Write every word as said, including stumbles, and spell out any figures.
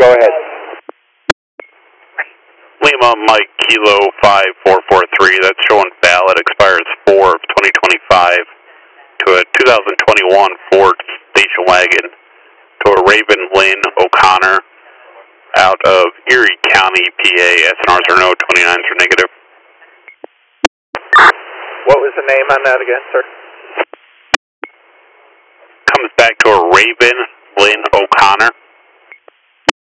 Go ahead. Lima Mike Kilo five four four three, that's showing valid, expires four of twenty twenty-five to a two thousand twenty-one Ford station wagon to a Raven Lynn O'Connor out of Erie County, P A. S N Rs are no, twenty-nines are negative. What was the name on that again, sir? Comes back to a Raven Lynn O'Connor.